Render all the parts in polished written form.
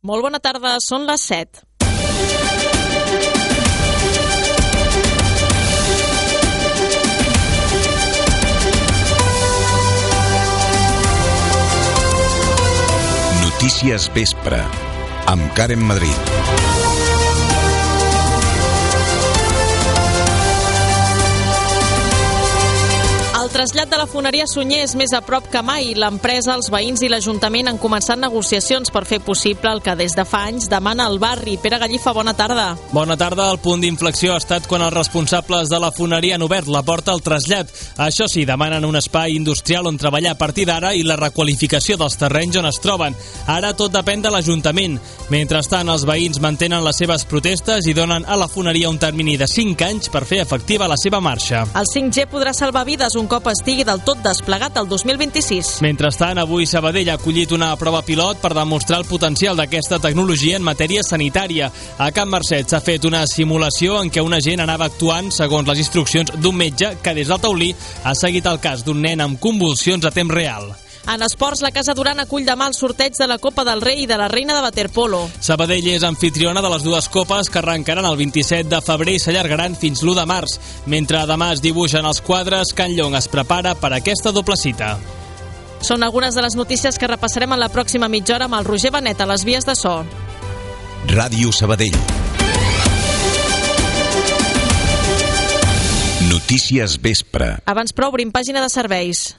Molt bona tarda, són les 7. Notícies Vespre, amb Karen Madrid. El trasllat de la foneria Sunyer és més a prop que mai. L'empresa, els veïns i l'Ajuntament han començat negociacions per fer possible el que des de fa anys demana el barri. Pere Gallifa, bona tarda. Bona tarda. El punt d'inflexió ha estat quan els responsables de la foneria han obert la porta al trasllat. Això sí, demanen un espai industrial on treballar a partir d'ara i la requalificació dels terrenys on es troben. Ara tot depèn de l'Ajuntament. Mentrestant, els veïns mantenen les seves protestes i donen a la foneria un termini de 5 anys per fer efectiva la seva marxa. El 5G podrà salvar vides un cop estigui del tot desplegat el 2026. Mentrestant, avui Sabadell ha acollit una prova pilot per demostrar el potencial d'aquesta tecnologia en matèria sanitària. A Can Mercet s'ha fet una simulació en què un agent anava actuant segons les instruccions d'un metge que des del taulí ha seguit el cas d'un nen amb convulsions a temps real. En esports, la Casa Duran acull demà el sorteig de la Copa del Rei i de la Reina de Waterpolo. Sabadell és anfitriona de les dues copes que arrencaran el 27 de febrer i s'allargaran fins l'1 de març. Mentre demà es dibuixen els quadres, Can Llong es prepara per aquesta doble cita. Són algunes de les notícies que repassarem en la pròxima mitja hora amb el Roger Benet a les vies de so. Ràdio Sabadell. Notícies Vespre. Abans però obrim pàgina de serveis.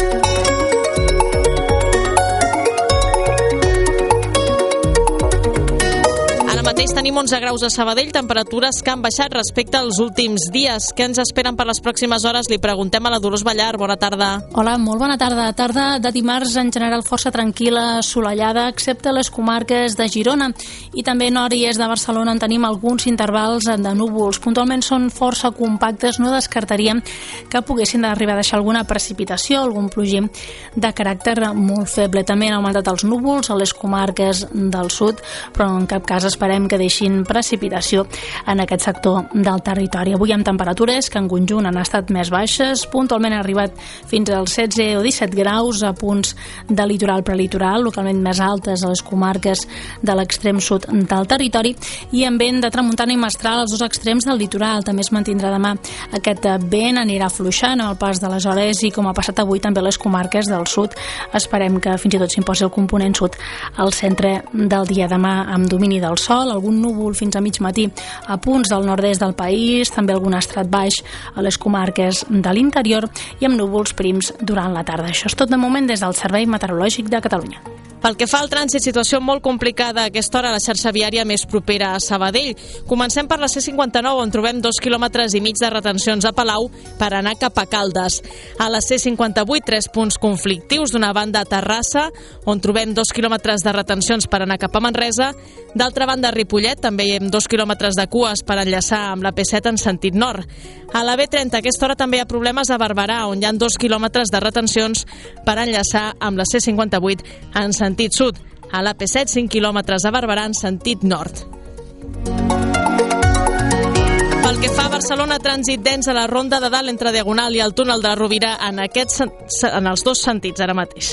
Mateix tenim 11 graus a Sabadell, temperatures que han baixat respecte als últims dies. Què ens esperen per les pròximes hores? Li preguntem a la Dolors Ballar. Bona tarda. Hola, molt bona tarda. Tarda de dimarts en general força tranquil·la, assolellada, excepte les comarques de Girona. I també nord i est de Barcelona en tenim alguns intervals de núvols. Puntualment són força compactes, no descartaríem que poguessin arribar a deixar alguna precipitació, algun plogim de caràcter molt feble. També han augmentat els núvols a les comarques del sud, però en cap cas esperem que deixin precipitació en aquest sector del territori. Avui amb temperatures que en conjunt han estat més baixes, puntualment han arribat fins als 16 o 17 graus a punts de litoral prelitoral, localment més altes a les comarques de l'extrem sud del territori, i amb vent de tramuntana i mestral als dos extrems del litoral. També es mantindrà demà aquest vent, anirà afluixant amb el pas de les hores i com ha passat avui també a les comarques del sud. Esperem que fins i tot s'imposi el component sud al centre del dia. Demà amb domini del sol, algun núvol fins a mig matí a punts del nord-est del país, també algun estrat baix a les comarques de l'interior i amb núvols prims durant la tarda. Això és tot de moment des del Servei Meteorològic de Catalunya. Pel que fa al trànsit, situació molt complicada a aquesta hora a la xarxa viària més propera a Sabadell. Comencem per la C59, on trobem 2,5 quilòmetres de retencions a Palau per anar cap a Caldes. A la C58, 3 punts conflictius, d'una banda a Terrassa, on trobem 2 quilòmetres de retencions per anar cap a Manresa. D'altra banda, a Ripollet també hi ha 2 quilòmetres de cues per enllaçar amb la P7 en sentit nord. A la B30, a aquesta hora també hi ha problemes a Barberà, on hi ha 2 quilòmetres de retencions per enllaçar amb la C58 en sentit sud. A la P7, 5 quilòmetres a Barberà en sentit nord. Pel que fa a Barcelona, trànsit dens a la Ronda de Dalt entre Diagonal i el túnel de Rovira en els dos sentits ara mateix.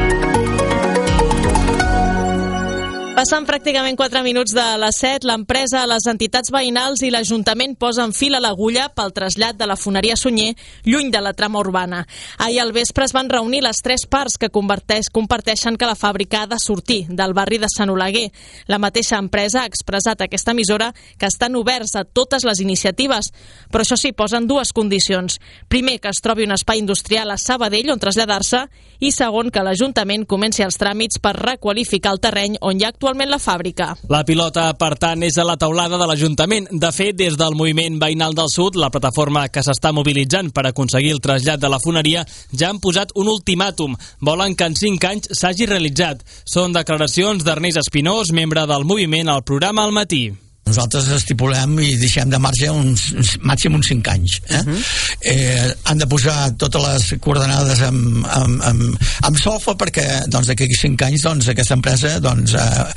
Passant pràcticament 4 minuts de les 7, l'empresa, les entitats veïnals i l'Ajuntament posen fil a l'agulla pel trasllat de la foneria Sunyer lluny de la trama urbana. Ahir al vespre es van reunir les 3 parts que comparteixen que la fàbrica ha de sortir del barri de Sant Oleguer. La mateixa empresa ha expressat a aquesta emissora que estan oberts a totes les iniciatives, però això sí, posen 2 condicions. Primer, que es trobi un espai industrial a Sabadell on traslladar-se, i segon, que l'Ajuntament comenci els tràmits per requalificar el terreny on hi ha actualment la fàbrica. La pilota, per tant, és a la taulada de l'Ajuntament. De fet, des del Moviment Veïnal del Sud, la plataforma que s'està mobilitzant per aconseguir el trasllat de la foneria, ja han posat un ultimàtum. Volen que en 5 anys s'hagi realitzat. Són declaracions d'Ernest Espinós, membre del moviment, al programa Al Matí. Nosaltres estipulem i deixem de marge màxim uns 5 anys. Han de posar totes les coordenades amb solfa perquè d'aquí 5 anys aquesta empresa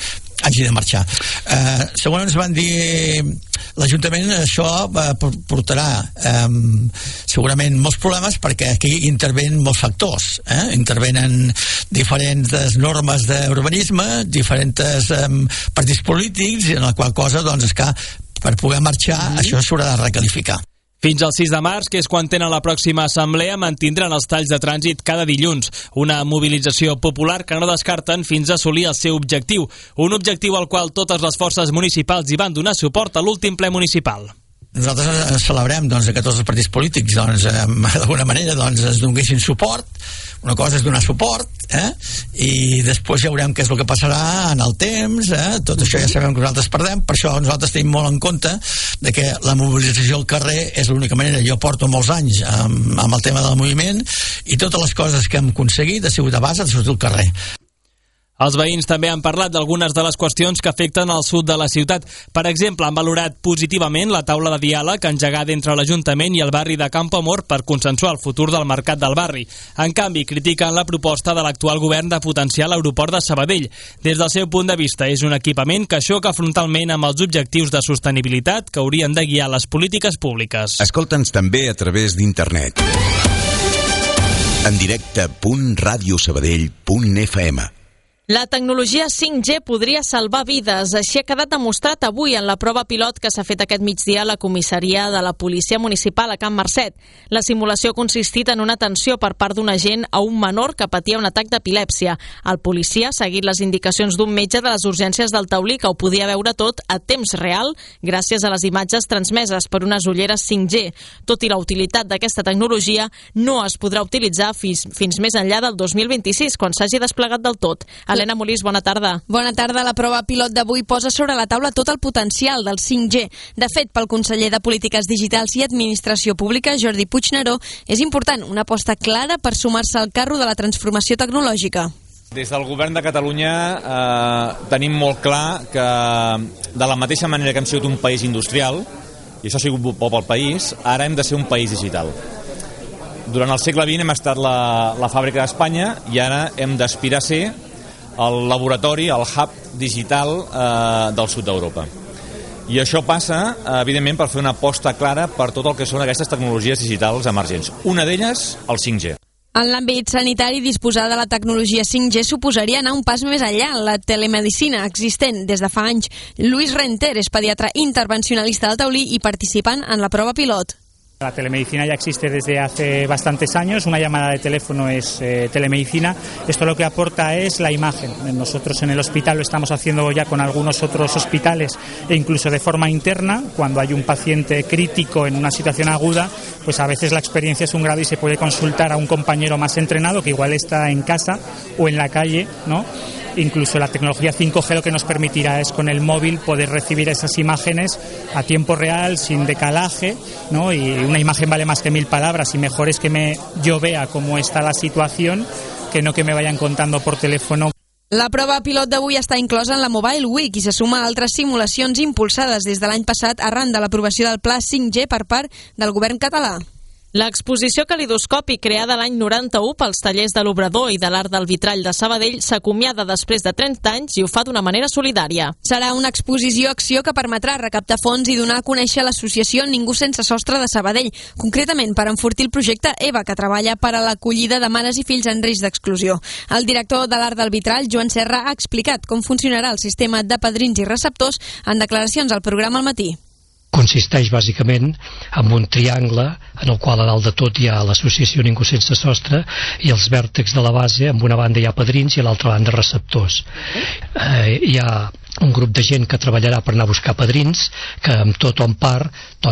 hagi de marxar. Segons ens van dir l'Ajuntament, això portarà segurament molts problemes, perquè aquí intervenen molts factors, intervenen diferents normes d'urbanisme, diferents partits polítics, en la qual cosa, doncs, és que per poder marxar això s'haurà de recalificar. Fins al 6 de març, que és quan tenen la pròxima assemblea, mantindran els talls de trànsit cada dilluns. Una mobilització popular que no descarten fins a assolir el seu objectiu. Un objectiu al qual totes les forces municipals hi van donar suport a l'últim ple municipal. Nosaltres celebrem que tots els partits polítics d'alguna manera ens donessin suport. Una cosa és donar suport, i després ja veurem què és el que passarà en el temps, tot això ja sabem que nosaltres perdem, per això nosaltres tenim molt en compte de que la mobilització al carrer és l'única manera. Jo porto molts anys amb el tema del moviment i totes les coses que hem aconseguit ha sigut a base de sortir al carrer. Els veïns també han parlat d'algunes de les qüestions que afecten al sud de la ciutat. Per exemple, han valorat positivament la taula de diàleg engegada entre l'Ajuntament i el barri de Campoamor per consensuar el futur del mercat del barri. En canvi, critiquen la proposta de l'actual govern de potenciar l'aeroport de Sabadell. Des del seu punt de vista, és un equipament que xoca frontalment amb els objectius de sostenibilitat que haurien de guiar les polítiques públiques. Escolta'ns també a través d'internet. En directe .radiosabadell.fm. La tecnologia 5G podria salvar vides. Així ha quedat demostrat avui en la prova pilot que s'ha fet aquest migdia a la comissaria de la Policia Municipal a Can Marcet. La simulació ha consistit en una atenció per part d'un agent a un menor que patia un atac d'epilèpsia. El policia ha seguit les indicacions d'un metge de les urgències del Taulí que ho podia veure tot a temps real gràcies a les imatges transmeses per unes ulleres 5G. Tot i la utilitat d'aquesta tecnologia, no es podrà utilitzar fins més enllà del 2026, quan s'hagi desplegat del tot. Helena Molís, bona tarda. Bona tarda. La prova pilot d'avui posa sobre la taula tot el potencial del 5G. De fet, pel conseller de Polítiques Digitals i Administració Pública, Jordi Puigneró, és important una aposta clara per sumar-se al carro de la transformació tecnològica. Des del govern de Catalunya tenim molt clar que de la mateixa manera que hem sigut un país industrial, i això ha sigut bo pel país, ara hem de ser un país digital. Durant el segle XX hem estat la fàbrica d'Espanya i ara hem d'aspirar a ser el laboratori, el hub digital del sud d'Europa. I això passa, evidentment, per fer una aposta clara per tot el que són aquestes tecnologies digitals emergents. Una d'elles, el 5G. En l'àmbit sanitari, disposar de la tecnologia 5G suposaria anar un pas més enllà. La telemedicina existent des de fa anys. Luis Renter és pediatre intervencionalista del Taulí i participant en la prova pilot. La telemedicina ya existe desde hace bastantes años, una llamada de teléfono es telemedicina. Esto lo que aporta es la imagen. Nosotros en el hospital lo estamos haciendo ya con algunos otros hospitales e incluso de forma interna. Cuando hay un paciente crítico en una situación aguda, pues a veces la experiencia es un grado y se puede consultar a un compañero más entrenado que igual está en casa o en la calle, ¿no? Incluso la tecnología 5G lo que nos permitirá es con el móvil poder recibir esas imágenes a tiempo real, sin decalaje, ¿no? Y una imagen vale más que 1000 palabras y mejor es que yo vea cómo está la situación que no que me vayan contando por teléfono. La prova pilot d'avui està inclosa en la Mobile Week i se suma a altres simulacions impulsades des de l'any passat arran de l'aprovació del Pla 5G per part del govern català. L'exposició Calidoscopi, creada l'any 91 pels tallers de l'Obrador i de l'Art del Vitrall de Sabadell, s'acomiada després de 30 anys i ho fa d'una manera solidària. Serà una exposició-acció que permetrà recaptar fons i donar a conèixer l'associació Ningú Sense Sostre de Sabadell, concretament per enfortir el projecte EVA, que treballa per a l'acollida de mares i fills en risc d'exclusió. El director de l'Art del Vitrall, Joan Serra, ha explicat com funcionarà el sistema de padrins i receptors en declaracions al programa al matí. Consisteix bàsicament en un triangle en el qual a dalt de tot hi ha l'associació Ningú Sense Sostre i els vèrtexs de la base, amb una banda hi ha padrins i a l'altra banda receptors. Hi ha un grup de gent que treballarà per anar a buscar padrins, que amb tot o en part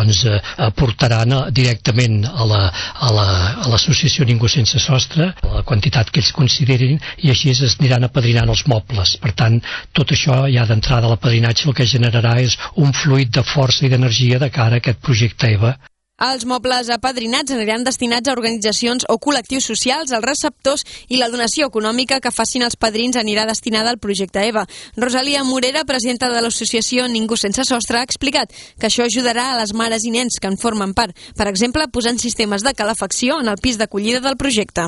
portaran directament a l'associació Ningú Sense Sostre la quantitat que ells considerin i així es aniran apadrinant els mobles. Per tant, tot això ja d'entrada a l'apadrinatge el que generarà és un fluid de força i d'energia de cara a aquest projecte EVA. Els mobles apadrinats aniran destinats a organitzacions o col·lectius socials, als receptors, i la donació econòmica que facin els padrins anirà destinada al projecte EVA. Rosalia Morera, presidenta de l'associació Ningú Sense Sostre, ha explicat que això ajudarà a les mares i nens que en formen part, per exemple, posant sistemes de calefacció en el pis d'acollida del projecte.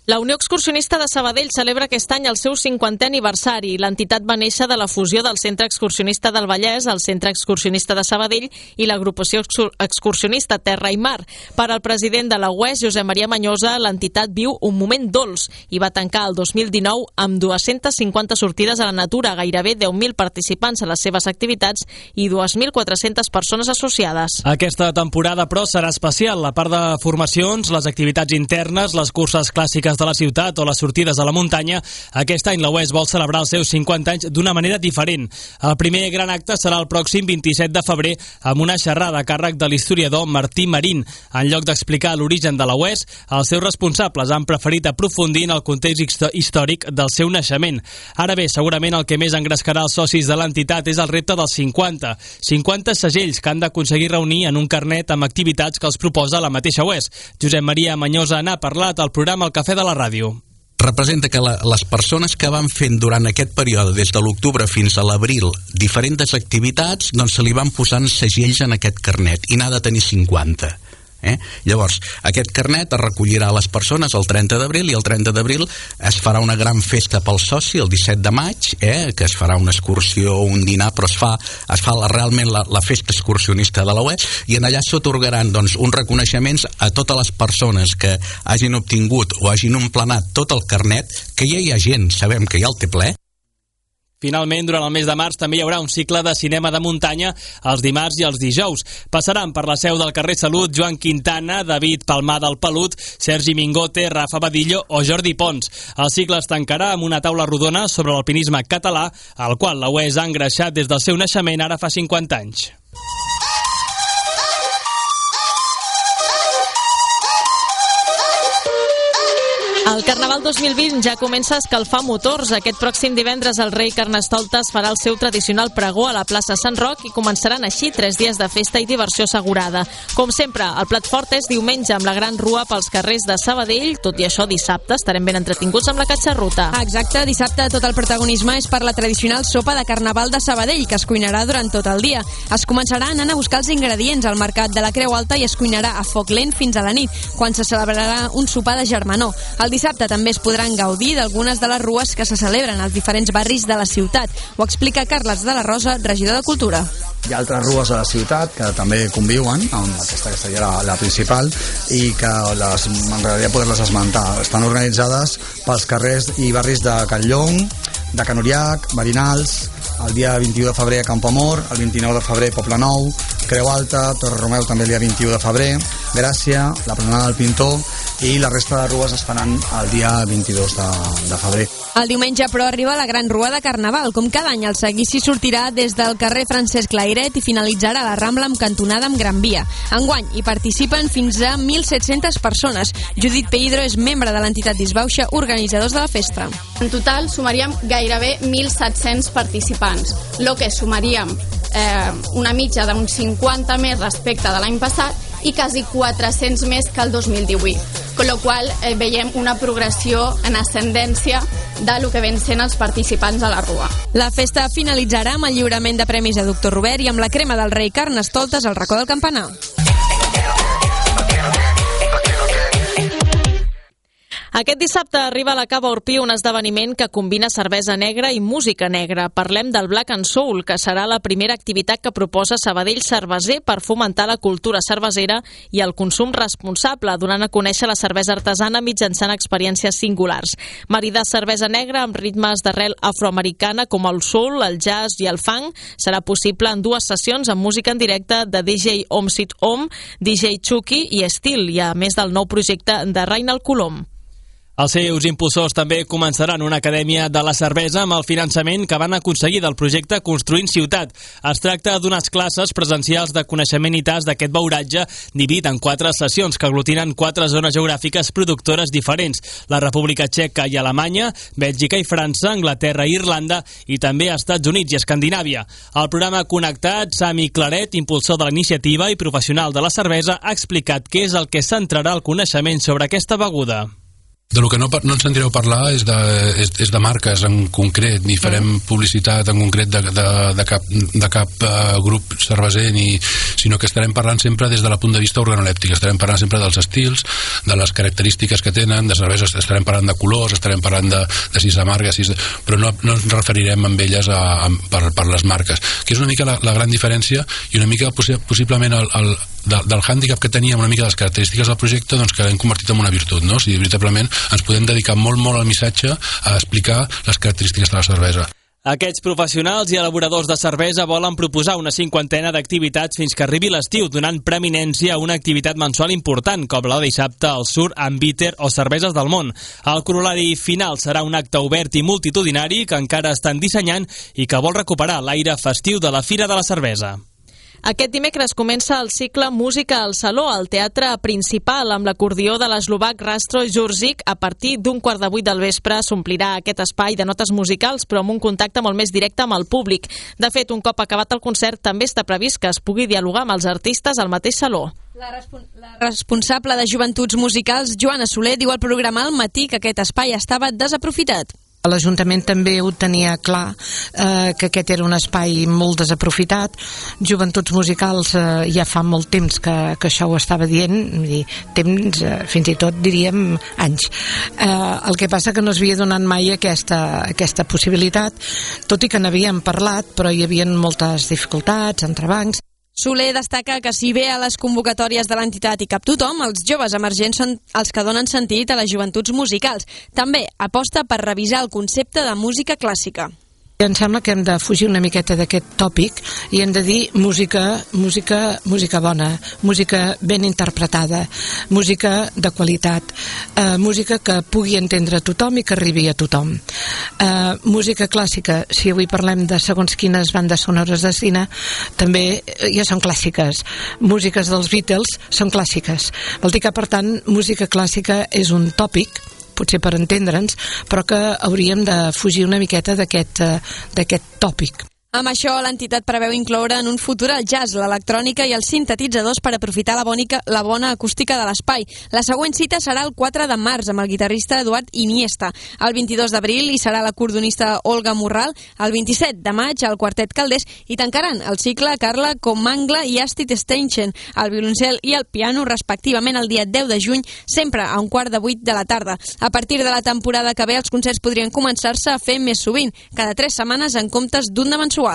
La Unió Excursionista de Sabadell celebra aquest any el seu 50è aniversari. L'entitat va néixer de la fusió del Centre Excursionista del Vallès, el Centre Excursionista de Sabadell i l'agrupació excursionista Terra i Mar. Per al president de la UES, Josep Maria Manyosa, l'entitat viu un moment dolç i va tancar el 2019 amb 250 sortides a la natura, gairebé 10.000 participants a les seves activitats i 2.400 persones associades. Aquesta temporada, però, serà especial. La part de formacions, les activitats internes, les curses clàssiques de la ciutat o les sortides a la muntanya, aquest any la UES vol celebrar els seus 50 anys d'una manera diferent. El primer gran acte serà el pròxim 27 de febrer amb una xerrada a càrrec de l'historiador Martí Marín. En lloc d'explicar l'origen de la UES, els seus responsables han preferit aprofundir en el context històric del seu naixement. Ara bé, segurament el que més engrescarà els socis de l'entitat és el repte dels 50. 50 segells que han d'aconseguir reunir en un carnet amb activitats que els proposa la mateixa UES. Josep Maria Manyosa n'ha parlat al programa El Cafè de la Ràdio. Representa que les persones que van fent durant aquest període, des de l'octubre fins a l'abril, diferents activitats, doncs se li van posant segells en aquest carnet i n'ha de tenir 50. Llavors, aquest carnet es recollirà a les persones el 30 d'abril i el 30 d'abril es farà una gran festa pel soci el 17 de maig, que es farà una excursió o un dinar, però es fa realment la festa excursionista de la UE, i en allà s'atorgaran doncs, uns reconeixements a totes les persones que hagin obtingut o hagin emplenat tot el carnet, que ja hi ha gent, sabem que ja el té ple. Finalment, durant el mes de març també hi haurà un cicle de cinema de muntanya els dimarts i els dijous. Passaran per la seu del carrer Salut Joan Quintana, David Palmar del Pelut, Sergi Mingote, Rafa Badillo o Jordi Pons. El cicle es tancarà amb una taula rodona sobre l'alpinisme català, al qual la UES ha engreixat des del seu naixement ara fa 50 anys. El Carnaval 2020 ja comença a escalfar motors. Aquest pròxim divendres el rei Carnestoltes farà el seu tradicional pregó a la plaça Sant Roc i començaran així 3 dies de festa i diversió assegurada. Com sempre, el plat fort és diumenge amb la gran rua pels carrers de Sabadell. Tot i això, dissabte estarem ben entretinguts amb la catxarruta. Exacte, dissabte tot el protagonisme és per la tradicional sopa de Carnaval de Sabadell, que es cuinarà durant tot el dia. Es començarà anant a buscar els ingredients al mercat de la Creu Alta i es cuinarà a foc lent fins a la nit, quan se celebrarà un sopar de germanor. El dissabte també es podran gaudir d'algunes de les rues que se celebren als diferents barris de la ciutat. Ho explica Carles de la Rosa, regidor de Cultura. Hi ha altres rues a la ciutat que també conviuen amb aquesta que seria la principal i que m'agradaria poder-les esmentar. Estan organitzades pels carrers i barris de Can Llong, de Can Uriac, Marinals, el dia 21 de febrer a Campoamor, el 29 de febrer Poble Nou, Creu Alta, Torre Romeu també el dia 21 de febrer, Gràcia, la Planada del Pintor, i la resta de rues es faran el dia 22 de febrer. El diumenge, però, arriba la gran rua de Carnaval. Com cada any, el seguici sortirà des del carrer Francesc Lairet i finalitzarà a la Rambla amb cantonada amb Gran Via. Enguany hi participen fins a 1.700 persones. Judit Peidro és membre de l'entitat Disbauxa, organitzadors de la festa. En total sumaríem gairebé 1.700 participants, el que sumaríem una mitja d'uns 50 més respecte de l'any passat i quasi 400 més que el 2018, con lo qual veiem una progressió en ascendència de lo que ven sent els participants a la rua. La festa finalitzarà amb el lliurament de premis a Doctor Robert i amb la crema del rei Carnestoltes al racó del campanar. Aquest dissabte arriba a la Cava Orpí un esdeveniment que combina cervesa negra i música negra. Parlem del Black and Soul, que serà la primera activitat que proposa Sabadell Cerveser per fomentar la cultura cervesera i el consum responsable, donant a conèixer la cervesa artesana mitjançant experiències singulars. Maridar cervesa negra amb ritmes d'arrel afroamericana com el soul, el jazz i el funk serà possible en 2 sessions amb música en directe de DJ Om Sit Om, DJ Chucky i Estil, i a més del nou projecte de Reinald Colom. Els seus impulsors també començaran una acadèmia de la cervesa amb el finançament que van aconseguir del projecte Construint Ciutat. Es tracta d'unes classes presencials de coneixement i tas d'aquest beuratge dividit en 4 sessions que aglutinen 4 zones geogràfiques productores diferents: la República Txeca i Alemanya, Bèlgica i França, Anglaterra i Irlanda i també Estats Units i Escandinàvia. Al programa Connectat, Sami Claret, impulsor de la iniciativa i professional de la cervesa, ha explicat què és el que centrarà el coneixement sobre aquesta beguda. De lo que no ens sentireu parlar és de marques en concret, ni farem publicitat en concret de cap grup cerveser, sinó que estarem parlant sempre des de la punt de vista organolèptic, estarem parlant sempre dels estils, de les característiques que tenen, de cerveses, estarem parlant de colors, estarem parlant de si és amarga, però no ens referirem amb elles per les marques, que és una mica la gran diferència i una mica possiblement del hàndicap que teníem, una mica de les característiques del projecte, doncs que l'hem convertit en una virtut, no? O sigui, veritablement ens podem dedicar molt al missatge, a explicar les característiques de la cervesa. Aquests professionals i elaboradors de cervesa volen proposar una 50 d'activitats fins que arribi l'estiu, donant preeminència a una activitat mensual important, com la de dissabte al Sur, amb Bitter o Cerveses del Món. El corol·lari final serà un acte obert i multitudinari que encara estan dissenyant i que vol recuperar l'aire festiu de la Fira de la Cervesa. Aquest dimecres comença el cicle Música al Saló, al teatre principal, amb l'acordió de l'eslovac Rastro Jurzik. A partir d'un 7:15 del vespre s'omplirà aquest espai de notes musicals, però amb un contacte molt més directe amb el públic. De fet, un cop acabat el concert, també està previst que es pugui dialogar amb els artistes al mateix saló. La responsable de Joventuts Musicals, Joana Soler, diu al programa Al Matí que aquest espai estava desaprofitat. L'Ajuntament també ho tenia clar, que aquest era un espai molt desaprofitat. Joventuts Musicals ja fa molt temps que això ho estava dient, temps, fins i tot diríem anys. El que passa que no s'havia donat mai aquesta possibilitat, tot i que n'havíem parlat, però hi havia moltes dificultats, entrebancs. Soler destaca que si bé a les convocatòries de l'entitat hi cap tothom, els joves emergents són els que donen sentit a les joventuts musicals. També aposta per revisar el concepte de música clàssica. Em sembla que hem de fugir una miqueta d'aquest tòpic i hem de dir música bona, música ben interpretada, música de qualitat, música que pugui entendre tothom i que arribi a tothom. Música clàssica, si avui parlem de segons quines bandes sonores de cine, també ja són clàssiques. Músiques dels Beatles són clàssiques. Vol dir que, per tant, música clàssica és un tòpic, potser per entendre'ns, però que hauríem de fugir una miqueta d'aquest tòpic. Amb això, l'entitat preveu incloure en un futur el jazz, l'electrònica i els sintetitzadors per aprofitar la bona acústica de l'espai. La següent cita serà el 4 de març amb el guitarrista Eduard Iniesta. El 22 d'abril hi serà la cordonista Olga Morral. El 27 de maig el quartet Calders i tancaran el cicle Carla Comangla i Astrid Steinchen, el violoncel i el piano, respectivament el dia 10 de juny, sempre a 7:15 de la tarda. A partir de la temporada que ve, els concerts podrien començar-se a fer més sovint, cada 3 setmanes en comptes d'un de mensual.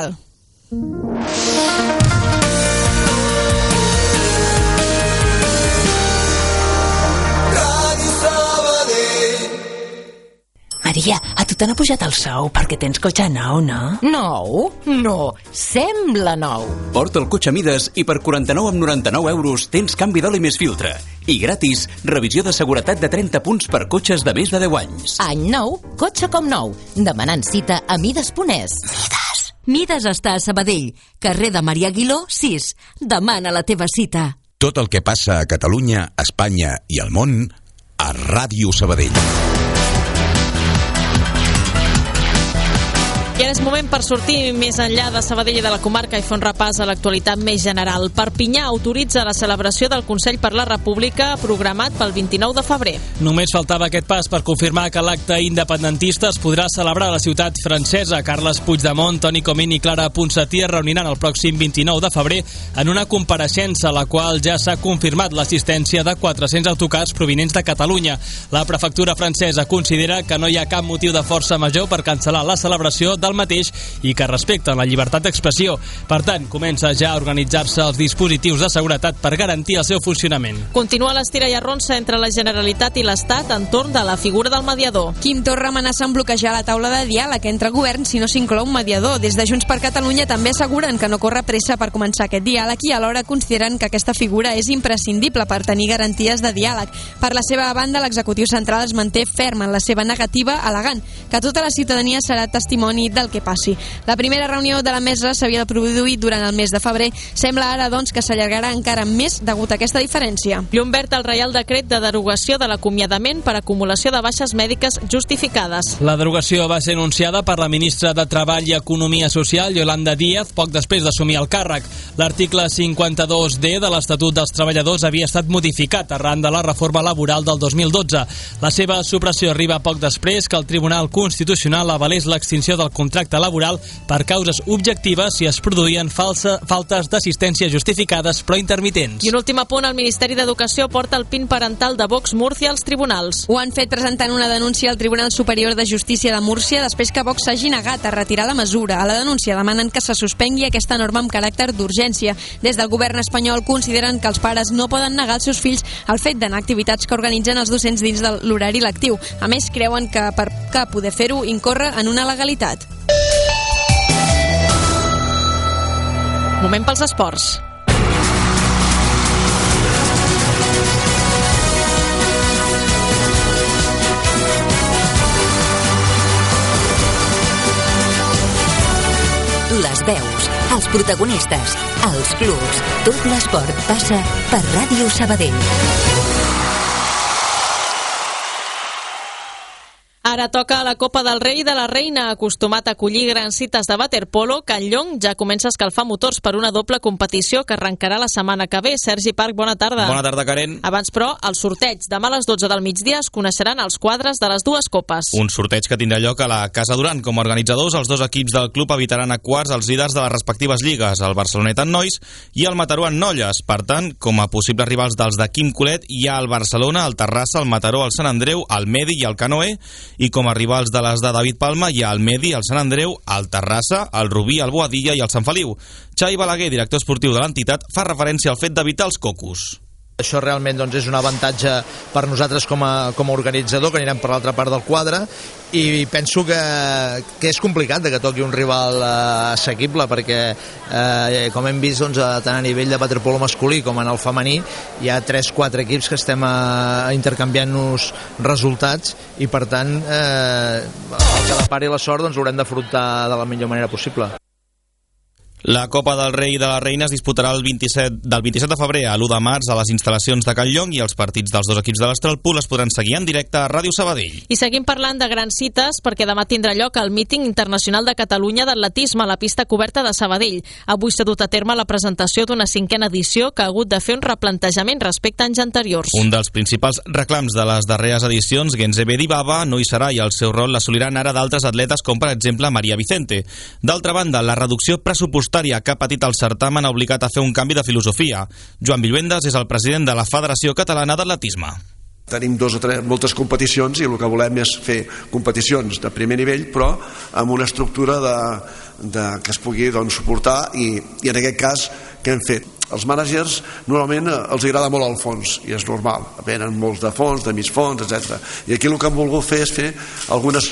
Maria, a tu t'han pujat el sou perquè tens cotxe nou, no? Nou? No, sembla nou. Porta el cotxe a mides i per 49,99 euros tens canvi d'oli més filtre. I gratis, revisió de seguretat de 30 punts per cotxes de més de 10 anys. Any nou, cotxe com nou. Demanant cita a Mides.es. Mides està a Sabadell, carrer de Maria Aguiló, 6. Demana la teva cita. Tot el que passa a Catalunya, Espanya i al món a Ràdio Sabadell. I ara és moment per sortir més enllà de Sabadell i de la comarca i fer un repàs a l'actualitat més general. Perpinyà autoritza la celebració del Consell per la República programat pel 29 de febrer. Només faltava aquest pas per confirmar que l'acte independentista es podrà celebrar a la ciutat francesa. Carles Puigdemont, Toni Comín i Clara Ponsatí es reuniran el pròxim 29 de febrer en una compareixença a la qual ja s'ha confirmat l'assistència de 400 autocars provinents de Catalunya. La prefectura francesa considera que no hi ha cap motiu de força major per cancel·lar la celebració del mateix i que respecten la llibertat d'expressió. Per tant, comença ja a organitzar-se els dispositius de seguretat per garantir el seu funcionament. Continua l'estira i arronsa entre la Generalitat i l'Estat entorn de la figura del mediador. Quim Torra amenaça en bloquejar la taula de diàleg entre governs si no s'inclou un mediador. Des de Junts per Catalunya també asseguren que no corre pressa per començar aquest diàleg i alhora consideren que aquesta figura és imprescindible per tenir garanties de diàleg. Per la seva banda, l'executiu central es manté ferm en la seva negativa, al·legant que tota la ciutadania serà testimoni del que passi. La primera reunió de la mesa s'havia produït durant el mes de febrer. Sembla ara, doncs, que s'allargarà encara més degut a aquesta diferència. Llum verd al Reial Decret de derogació de l'acomiadament per acumulació de baixes mèdiques justificades. La derogació va ser anunciada per la ministra de Treball i Economia Social, Yolanda Díaz, poc després d'assumir el càrrec. L'article 52D de l'Estatut dels Treballadors havia estat modificat arran de la reforma laboral del 2012. La seva supressió arriba poc després que el Tribunal Constitucional avalés l'extinció del contracte laboral per causes objectives si es produïen faltes d'assistència justificades però intermitents. I un últim apunt, el Ministeri d'Educació porta el PIN parental de Vox Múrcia als tribunals. Ho han fet presentant una denúncia al Tribunal Superior de Justícia de Múrcia després que Vox s'hagi negat a retirar la mesura. A la denúncia demanen que se suspengui aquesta norma amb caràcter d'urgència. Des del govern espanyol consideren que els pares no poden negar als seus fills el fet d'anar a activitats que organitzen els docents dins de l'horari lectiu. A més, creuen que per poder fer-ho incorre en una legalitat. Moment pels esports. Les veus, els protagonistes, els clubs, tot l'esport passa per Ràdio Sabadell. Ara toca la Copa del Rei i de la Reina. Acostumat a acollir grans cites de waterpolo, Can Llong ja comença a escalfar motors per una doble competició que arrencarà la setmana que ve. Sergi Parc, bona tarda. Bona tarda, Karen. Abans, però, el sorteig. Demà a les 12 del migdia es coneixeran els quadres de les dues copes. Un sorteig que tindrà lloc a la Casa Duran. Com a organitzadors, els dos equips del club evitaran a quarts els líders de les respectives lligues, el Barcelonet en nois i el Mataró en nolles. Per tant, com a possibles rivals dels de Quim Colet, hi ha el Barcelona, el Terrassa, el Mataró, el Sant Andreu, el Medi i el Canoe, i com a rivals de les de David Palma hi ha el Medi, el Sant Andreu, el Terrassa, el Rubí, el Boadilla i el Sant Feliu. Xavi Balaguer, director esportiu de l'entitat, fa referència al fet d'evitar els cocos. Això realment doncs, és un avantatge per nosaltres com a organitzador, que anirem per l'altra part del quadre, i penso que és complicat que toqui un rival assequible, perquè com hem vist doncs, tant a nivell de waterpolo masculí com en el femení hi ha 3-4 equips que estem intercanviant-nos resultats, i per tant el que la part i la sort doncs, haurem d'afrontar de la millor manera possible. La Copa del Rei i de la Reina es disputarà del 27 de febrer a l'1 de març a les instal·lacions de Can Llong, i els partits dels dos equips de l'Estralpool es podran seguir en directe a Ràdio Sabadell. I seguim parlant de grans cites perquè demà tindrà lloc el míting internacional de Catalunya d'atletisme a la pista coberta de Sabadell. Avui s'ha dut a terme la presentació d'una 5a edició que ha hagut de fer un replantejament respecte a anys anteriors. Un dels principals reclams de les darreres edicions, Genzebe Dibaba, no hi serà, i el seu rol l'assoliran ara d'altres atletes com per exemple Maria Vicente. D'altra banda, la reducció pressupostària que ha patit el certamen ha obligat a fer un canvi de filosofia. Joan Villuendas és el president de la Federació Catalana d'Atletisme. Tenim moltes competicions i el que volem és fer competicions de primer nivell, però amb una estructura que es pugui suportar, i en aquest cas què hem fet? Els mànagers normalment els agrada molt el fons, i és normal, venen molts de fons, de mig fons, etc. I aquí el que hem volgut fer és fer algunes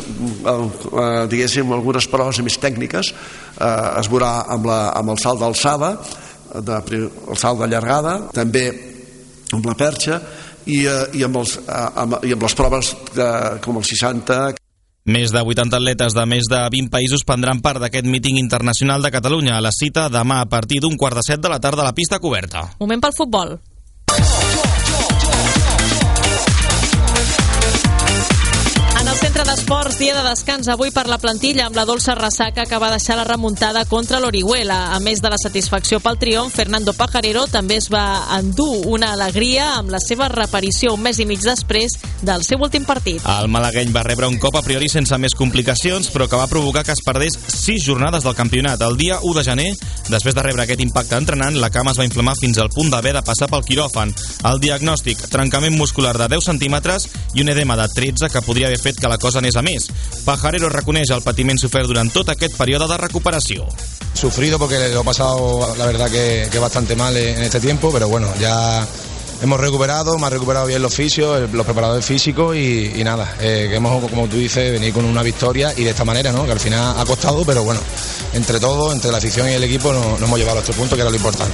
algunes proves més tècniques. Es veurà amb el salt d'alçada, el salt de llargada, també amb la perxa, i amb les proves com el 60. Més de 80 atletes de més de 20 països prendran part d'aquest míting internacional de Catalunya. A la cita demà a partir d'un 6:45 de la tarda a la pista coberta. Moment pel futbol. En el centre d'esports, dia de descans avui per la plantilla amb la dolça ressaca que va deixar la remuntada contra l'Orihuela. A més de la satisfacció pel triomf, Fernando Pajarero també es va endur una alegria amb la seva reaparició un mes i mig després del seu últim partit. El malagueny va rebre un cop a priori sense més complicacions, però que va provocar que es perdés 6 jornades del campionat. El dia 1 de gener, després de rebre aquest impacte entrenant, la cama es va inflamar fins al punt d'haver de passar pel quiròfan. El diagnòstic, trencament muscular de 10 centímetres i un edema de 13 que podria haver fet que la cosa anés a més. Pajarero reconeix el patiment sofert durant tot aquest període de recuperació. Sufrido porque lo he pasado, la verdad que bastante mal en este tiempo, pero bueno, ya hemos recuperado, me ha recuperado bien los fisios, los preparadores físicos y nada, que hemos, como tú dices, venir con una victoria y de esta manera, ¿no? Que al final ha costado, pero bueno, entre todos, entre la afición y el equipo nos hemos llevado a este punto, que era lo importante.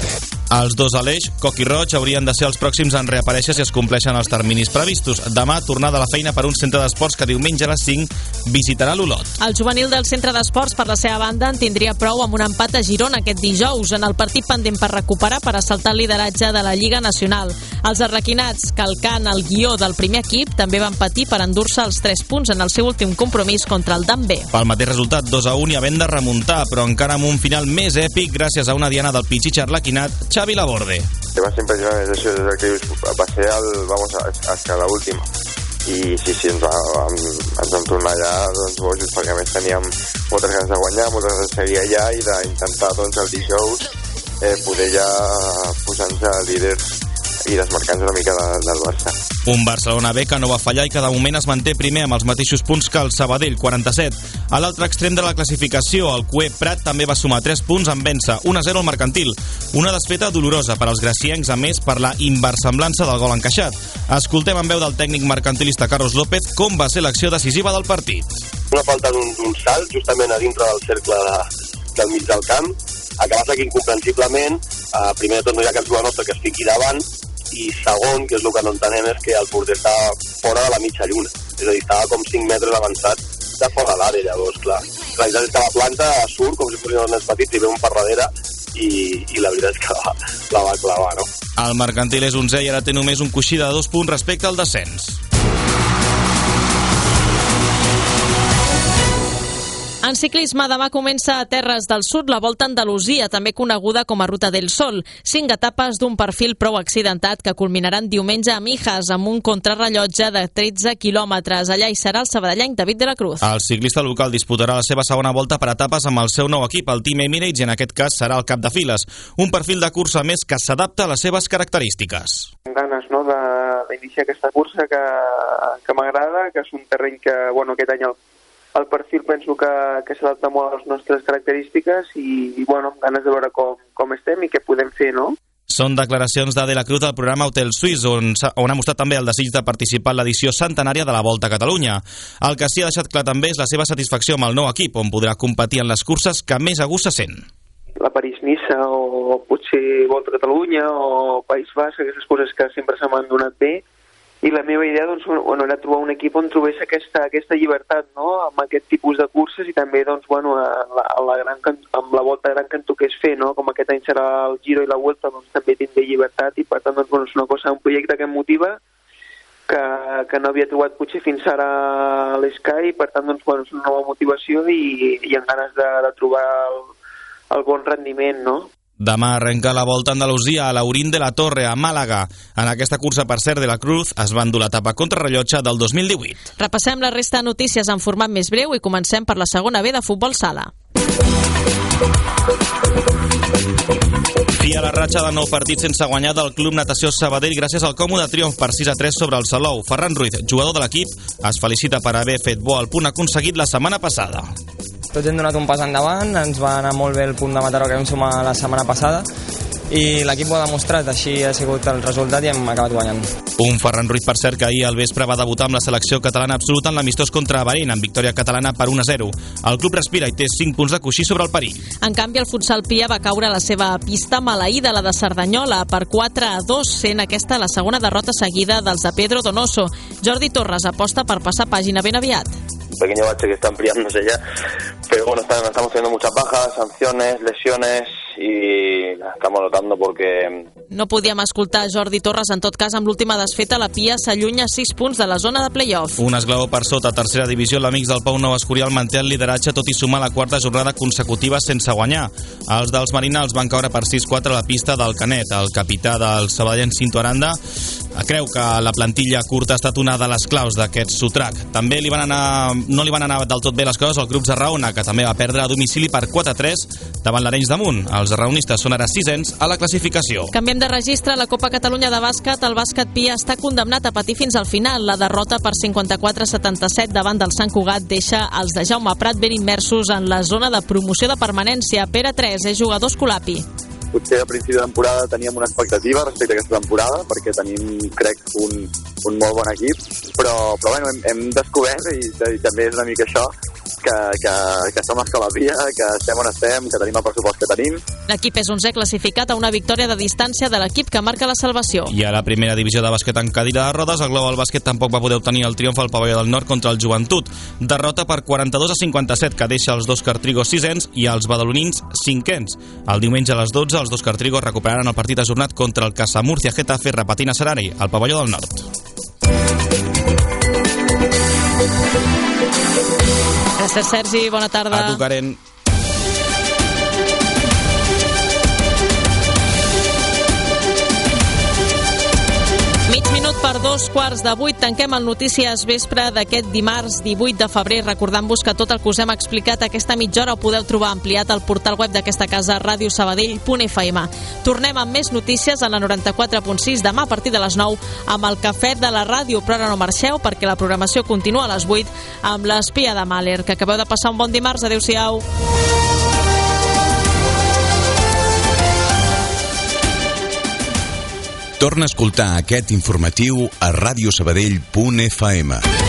Els dos Aleix, Coc i Roig, haurien de ser els pròxims en reaparèixer si es compleixen els terminis previstos. Demà, tornada a la feina per un centre d'esports que diumenge a les 5 visitarà l'Olot. El juvenil del centre d'esports, per la seva banda, en tindria prou amb un empat a Girona aquest dijous, en el partit pendent per recuperar per assaltar el lideratge de la Lliga Nacional. Els arlequinats, calcant el guió del primer equip, també van patir per endur-se els 3 punts en el seu últim compromís contra el Dan B. Pel mateix resultat, 2-1 i havent de remuntar, però encara amb un final més èpic gràcies a una diana del Pichichi arlequinat, Xavi Laborde. Más impresionante es eso, desde que pasé hasta la última. I sí, ens vam tornar allà bojos, perquè a més teníem moltes ganes de guanyar, moltes ganes de seguir allà i d'intentar el dijous poder ja posar-nos líders i desmarcar-nos una mica del Barça. Un Barcelona B que no va fallar i que de moment es manté primer amb els mateixos punts que el Sabadell, 47. A l'altre extrem de la classificació, el Cué Prat també va sumar 3 punts en vèncer 1-0 al Mercantil. Una desfeta dolorosa per als graciencs, a més per la inversemblança del gol encaixat. Escoltem en veu del tècnic mercantilista Carlos López com va ser l'acció decisiva del partit. Una falta d'un salt justament a dintre del cercle del mig del camp, acaba seguint incomprensiblement, primer de tot no hi ha cap jugador nostre que es fiqui davant, i segon, que és el que no entenem, és que el porter estava fora de la mitja lluna, és a dir, estava com 5 metres avançat de fora de l'àrea. Llavors, clar, la veritat és que la planta surt com si fossin els nens petits i ve un per darrere i la veritat és que la va clavar, no? El Mercantil és 11è i ara té només un coixí de 2 punts respecte al descens. En ciclisme, demà comença a Terres del Sud la Volta a Andalusia, també coneguda com a Ruta del Sol. 5 etapes d'un perfil prou accidentat que culminaran diumenge a Mijas amb un contrarrellotge de 13 quilòmetres. Allà hi serà el sabadellenc David de la Cruz. El ciclista local disputarà la seva segona volta per etapes amb el seu nou equip, el Team Emirates, i en aquest cas serà el cap de files. Un perfil de cursa més que s'adapta a les seves característiques. Ganes, no?, d'iniciar aquesta cursa que m'agrada, que és un terreny que, aquest any el perfil penso que s'adapta molt a les nostres característiques i ganes de veure com estem i què podem fer, no? Són declaracions de la Cruz al programa Hotel Suisse, on ha mostrat també el desig de participar en l'edició centenària de la Volta a Catalunya. El que sí ha deixat clar també és la seva satisfacció amb el nou equip, on podrà competir en les curses que més a gust se sent. La París-Niça o potser Volta a Catalunya o País Basc, aquestes coses que sempre se m'han donat bé. I la meva idea era trobar un equip on trobés aquesta llibertat, no?, amb aquest tipus de curses i també amb la Volta gran que em toqués fer, no?, com aquest any serà el Giro i la Volta, també tindré llibertat i per tant és un projecte que em motiva que no havia trobat potser fins ara a l'Sky i per tant és una nova motivació i amb ganes de trobar el bon rendiment, no? Demà arrenca la Volta a Andalusia a l'Aurín de la Torre, a Màlaga. En aquesta cursa, per cert, de la Cruz es va endur l'etapa contrarrellotge del 2018. Repassem la resta de notícies en format més breu i comencem per la segona B de futbol sala. Fi a la ratxa de 9 partits sense guanyar del Club Natació Sabadell gràcies al còmode triomf per 6-3 sobre el Salou. Ferran Ruiz, jugador de l'equip, es felicita per haver fet bo el punt aconseguit la setmana passada. Tots hem donat un pas endavant, ens va anar molt bé el punt de Mataró que vam sumar la setmana passada i l'equip ho ha demostrat, així ha sigut el resultat i hem acabat guanyant. Un Ferran Ruiz, per cert, que ahir al vespre va debutar amb la selecció catalana absoluta en l'amistós contra Bahrein, en victòria catalana per 1-0. El club respira i té 5 punts de coixí sobre el perill. En canvi, el futsal Pia va caure a la seva pista maleïda, la de Cerdanyola, per 4-2, sent aquesta la segona derrota seguida dels de Pedro Donoso. Jordi Torres aposta per passar pàgina ben aviat. Un pequeño bache que está ampliándose ya, pero estamos teniendo muchas bajas, sanciones, lesiones y la estamos notando porque... No podíem escoltar Jordi Torres, en tot cas amb l'última desfeta la Pia s'allunya 6 punts de la zona de play-off. Un esglaó per sota, tercera divisió, l'Amics del Pau Nou Escorial manté el lideratge tot i sumar la quarta jornada consecutiva sense guanyar. Els dels Marinals van caure per 6-4 a la pista del Canet. El capità del Sabadell, Cinto Aranda, creu que la plantilla curta ha estat una de les claus d'aquest sotrac. També no li van anar del tot bé les coses al grup Zarraona, que també va perdre a domicili per 4-3 davant l'Arenys de Munt. Els zarraonistes són ara 6ens a la classificació. Canviem de registre. A la Copa Catalunya de bàsquet, el bàsquet Pia està condemnat a patir fins al final. La derrota per 54-77 davant del Sant Cugat deixa els de Jaume Prat ben immersos en la zona de promoció de permanència. Pere 3 és jugador escolapi. potser a principi de temporada teníem una expectativa respecte a aquesta temporada, perquè tenim, crec, un molt bon equip, però bueno, hem descobert, i també és una mica això, que som escalavia, que estem on estem, que tenim el pressupost que tenim. L'equip és 11è classificat a una victòria de distància de l'equip que marca la salvació. I a la primera divisió de bàsquet en cadira de rodes, el Global Bàsquet tampoc va poder obtenir el triomf al pavelló del Nord contra el Joventut. Derrota per 42-57, que deixa els dos cartrigos 6ens i els badalonins 5ens. El diumenge a les 12, els dos cartrigos recuperaran el partit ajornat contra el Casa Murcia Getafe repetint a Sarari, al pavelló del Nord. Gràcies, Sergi. Bona tarda. A tu, Karen. Per 2:15, tanquem el Notícies Vespre d'aquest dimarts 18 de febrer, recordant-vos que tot el que us hem explicat aquesta mitja hora ho podeu trobar ampliat al portal web d'aquesta casa, radiosabadell.fm. Tornem amb més notícies a la 94.6 demà a partir de les 9 amb el Cafè de la Ràdio, però ara no marxeu perquè la programació continua a les 8 amb l'Espia de Mahler. Que acabeu de passar un bon dimarts. Adéu-siau. Torna a escoltar aquest informatiu a radiosabadell.fm.